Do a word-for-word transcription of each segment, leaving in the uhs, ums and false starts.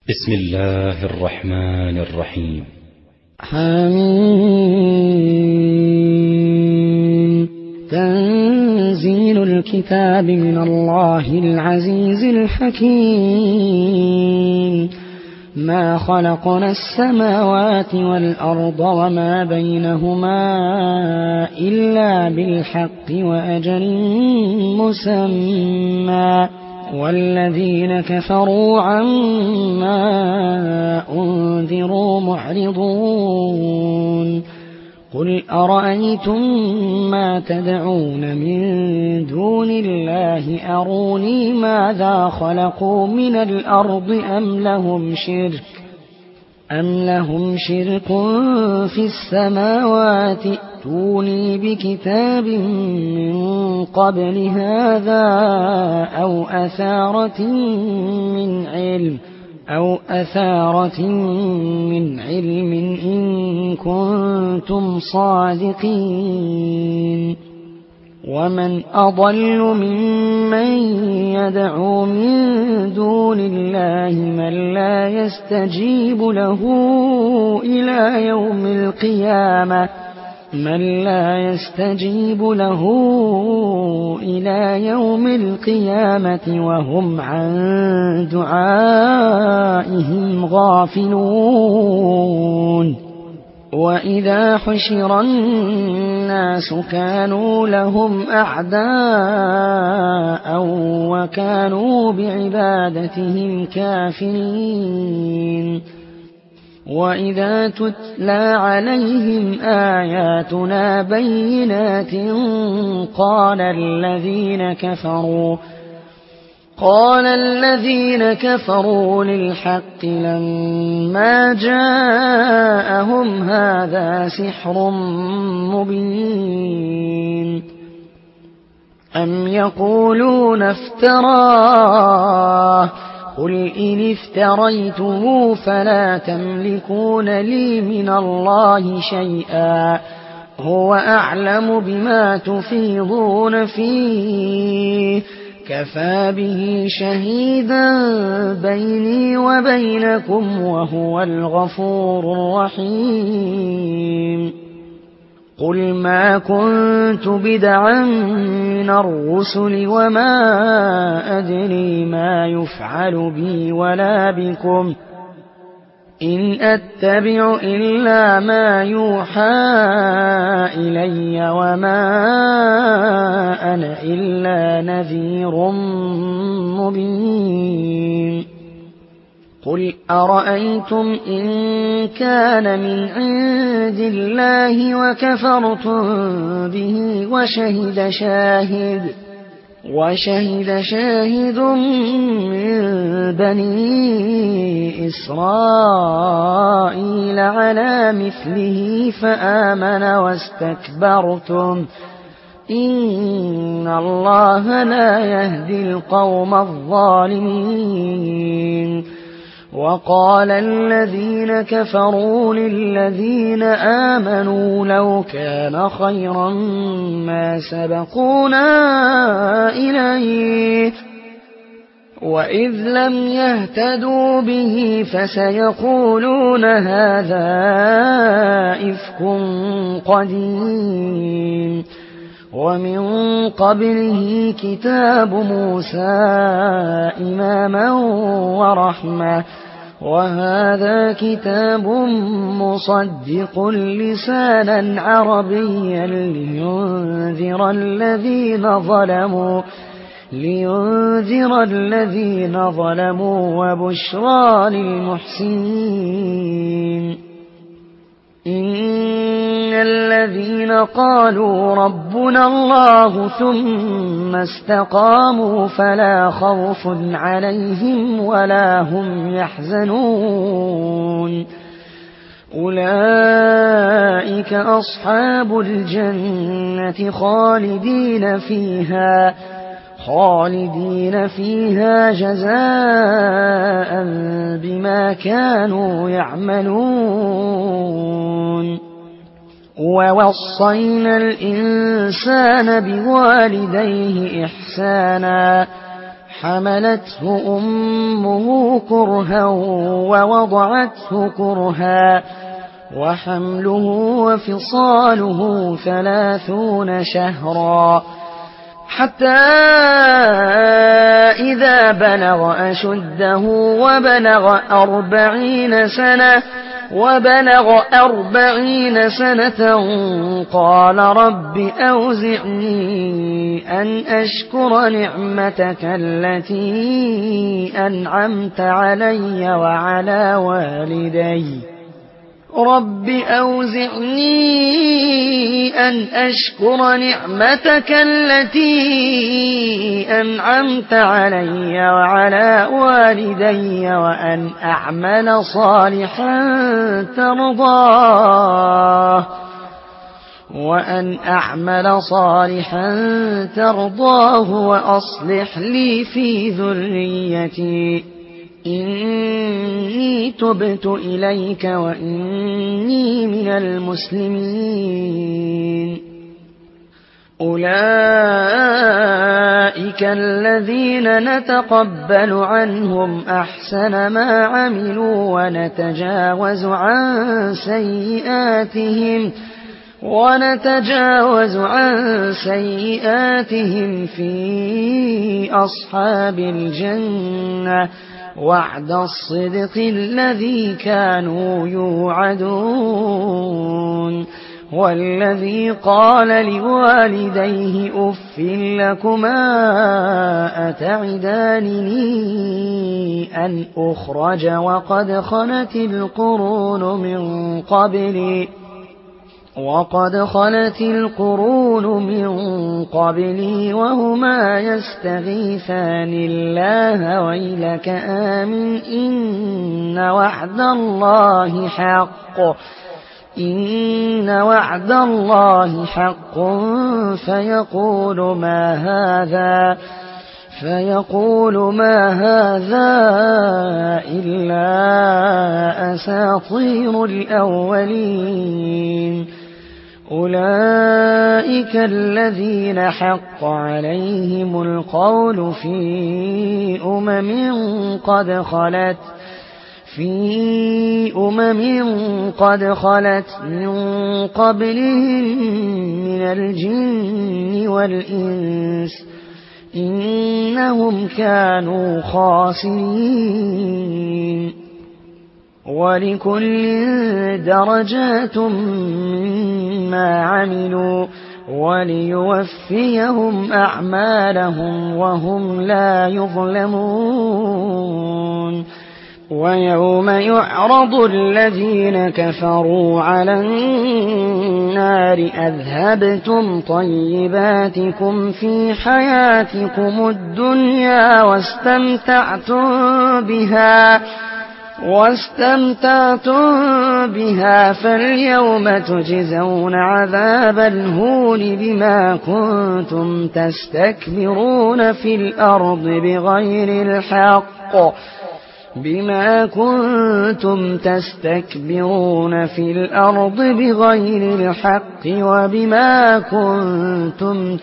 بسم الله الرحمن الرحيم. حميم. تنزيل الكتاب من الله العزيز الحكيم. ما خلقنا السماوات والأرض وما بينهما إلا بالحق وأجل مسمى، والذين كفروا عما أنذروا معرضون. قل أرأيتم ما تدعون من دون الله أروني ماذا خلقوا من الأرض أم لهم شرك أم لهم شرك في السماوات ائتوني بكتاب من قبل هذا أو أثارة من علم أو أثارة من علم إن كنتم صادقين. ومن أضل ممن يدعو من دون الله من لا يستجيب له إلى يوم القيامة من لا يستجيب له إلى يوم القيامة وهم عن دعائهم غافلون. وإذا حشر الناس كانوا لهم أعداء وكانوا بعبادتهم كافرين. وإذا تتلى عليهم آياتنا بينات قال الذين كفروا قال الذين كفروا للحق لما جاءهم هذا سحر مبين. أم يقولون افتراه قل إن افتريته فلا تملكون لي من الله شيئا هو أعلم بما تفيضون فيه كفى به شهيدا بيني وبينكم وهو الغفور الرحيم. قل ما كنت بدعا من الرسل وما أدري ما يفعل بي ولا بكم إن أتبع إلا ما يوحى إلي وما أنا إلا نذير مبين. قل أرأيتم إن كان من عند الله وكفرتم به وشهد شاهد وشهد شاهد من بني إسرائيل على مثله فآمن واستكبرتم إن الله لا يهدي القوم الظالمين. وقال الذين كفروا للذين آمنوا لو كان خيرا ما سبقونا إليه وإذ لم يهتدوا به فسيقولون هذا إفك قديم. ومن قبله كتاب موسى إماما ورحمة وهذا كتاب مصدق لسانا عربيا لينذر الذين ظلموا لينذر الذين ظلموا وبشرى للمحسنين. إن الذين قالوا ربنا الله ثم استقاموا فلا خوف عليهم ولا هم يحزنون أولئك أصحاب الجنة خالدين فيها خالدين فيها جزاء بما كانوا يعملون. ووصينا الإنسان بوالديه إحسانا حملته أمه كرها ووضعته كرها وحمله وفصاله ثلاثون شهرا حتى إذا بلغ أشده وبلغ أربعين سنة وبلغ أربعين سنة قال رب أوزعني أن أشكر نعمتك التي أنعمت علي وعلى والدي رب أوزعني أن أشكر نعمتك التي أنعمت علي وعلى والدي وأن أعمل صالحا ترضاه وأن أعمل صالحا ترضاه وأصلح لي في ذريتي إني تبت إليك وإني من المسلمين أولئك الذين نتقبل عنهم أحسن ما عملوا ونتجاوز عن سيئاتهم ونتجاوز عن سيئاتهم في أصحاب الجنة وعد الصدق الذي كانوا يوعدون والذي قال لوالديه أف لكما أتعدانني أن أخرج وقد خلت القرون من قبلي وقد خلت القرون من قبلي وهما يستغيثان الله ويلك آمن إن وعد الله حق إن وعد الله حق فيقول ما هذا فيقول ما هذا إلا أساطير الأولين أولئك الذين حق عليهم القول في أمم قد خلت في أمم قد خلت من قبلهم من الجن والإنس إنهم كانوا خاسرين ولكل درجات مما عملوا وليوفيهم أعمالهم وهم لا يظلمون ويوم يعرض الذين كفروا على النار أذهبتم طيباتكم في حياتكم الدنيا واستمتعتم بها واستمتعتم بها فاليوم تجزون عذاب الهون بما كنتم تستكبرون في الأرض بغير الحق بما كنتم تستكبرون في الأرض بغير الحق وبما كنتم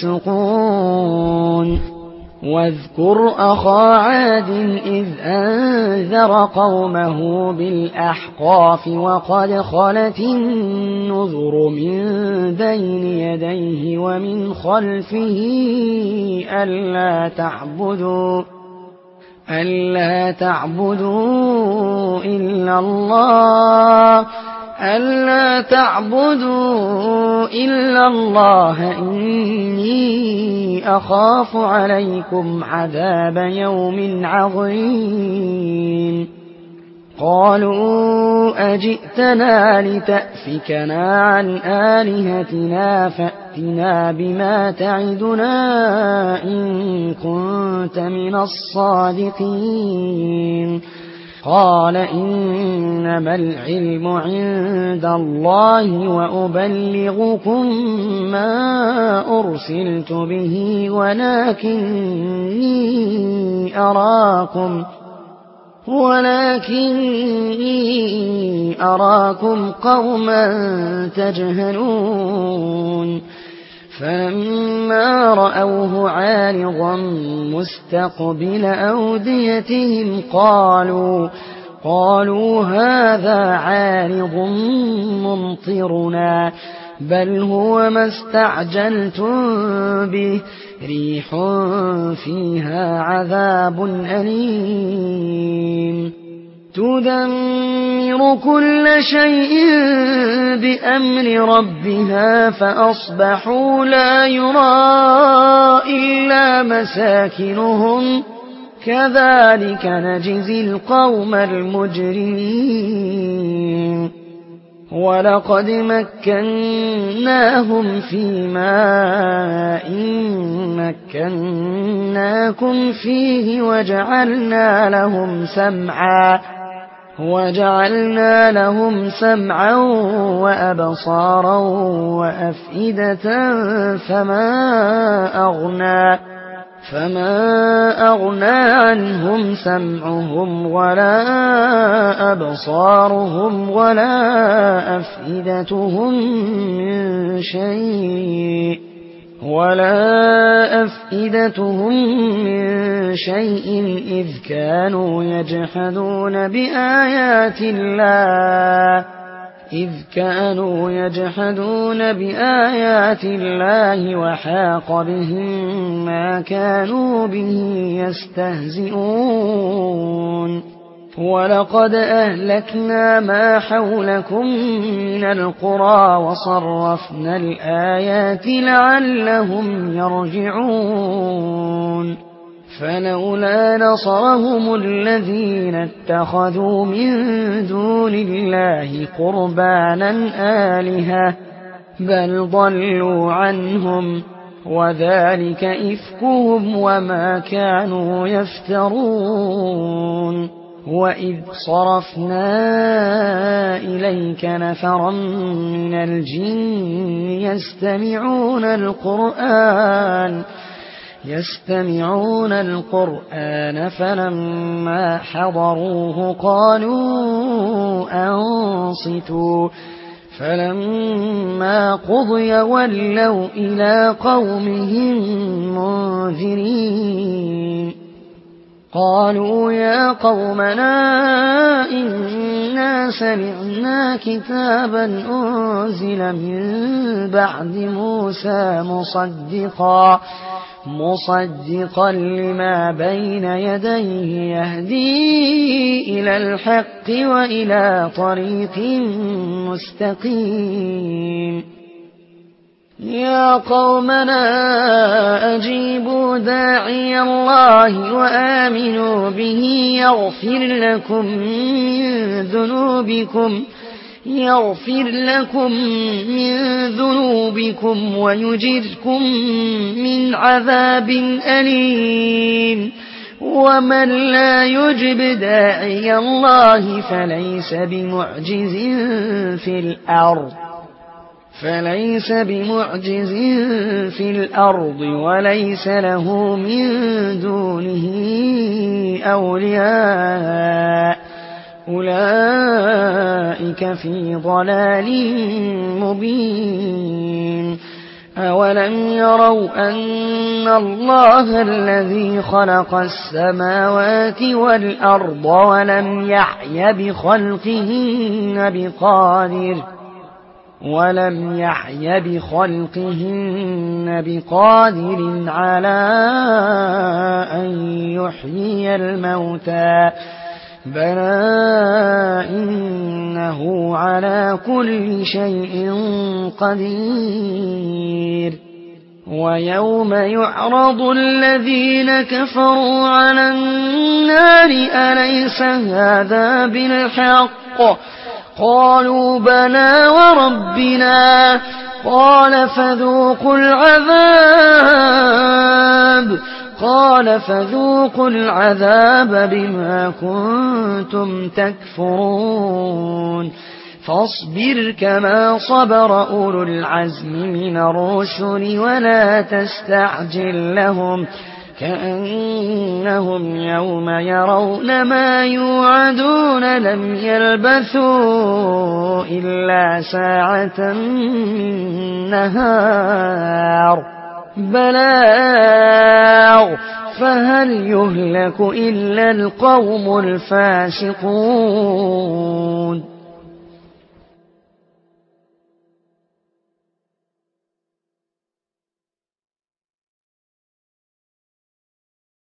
تفسقون واذكر أخا عاد إذ أنذر قومه بالأحقاف وقد خلت النذر من بين يديه ومن خلفه ألا تعبدوا ألا تعبدوا إلا الله ألا تعبدوا إلا الله إني أخاف عليكم عذاب يوم عظيم قالوا أجئتنا لتأفكنا عن آلهتنا فأتنا بما تعدنا إن كنت من الصادقين قال إنما العلم عند الله وأبلغكم ما أرسلت به ولكني أراكم ولكني أراكم قوما تجهلون فلما رأوه عارضا مستقبل أوديتهم قالوا قالوا هذا عارض ممطرنا بل هو ما استعجلتم به ريح فيها عذاب أليم تدمر كل شيء بأمر ربها فأصبحوا لا يرى إلا مساكنهم كذلك نجزي القوم المجرمين ولقد مكناهم في ماء مكناكم فيه وجعلنا لهم سمعا وجعلنا لهم سمعا وأبصارا وأفئدة فما أغنى فما أغنى عنهم سمعهم ولا أبصارهم ولا أفئدتهم من شيء ولا أفئدتهم من شيء إذ كانوا يجحدون بآيات الله إذ كانوا يجحدون بآيات الله وحاق بهم ما كانوا به يستهزئون ولقد أهلكنا ما حولكم من القرى وصرفنا الآيات لعلهم يرجعون فلولا نصرهم الذين اتخذوا من دون الله قربانا آلهة بل ضلوا عنهم وذلك إفكهم وما كانوا يفترون وإذ صرفنا إليك نفرا من الجن يستمعون القرآن يستمعون القرآن فلما حضروه قالوا أنصتوا فلما قضي ولوا إلى قومهم منذرين قالوا يا قومنا إنا سمعنا كتابا أنزل من بعد موسى مصدقا مصدقا لما بين يديه يهدي إلى الحق وإلى طريق مستقيم يا قومنا أجيبوا داعي الله وآمنوا به يغفر لكم من ذنوبكم يغفر لكم من ذنوبكم ويجركم من عذاب أليم ومن لا يجب داعي الله فليس بمعجز في الأرض فليس بمعجز في الأرض وليس له من دونه أولياء أولئك في ضلال مبين أولم يروا أن الله الذي خلق السماوات والأرض ولم يعي بخلقهن بقادر ولم يعي بخلقهن بقادر على أن يحيي الموتى بلى إنه على كل شيء قدير ويوم يعرض الذين كفروا على النار أليس هذا بالحق قالوا بلى وربنا قال فذوقوا العذاب قال فذوقوا العذاب بما كنتم تكفرون فاصبر كما صبر أولو العزم من الرسل ولا تستعجل لهم كأنهم يوم يرون ما يوعدون ما لم يلبثوا إلا ساعة من نهار بلاغ فهل يهلك إلا القوم الفاسقون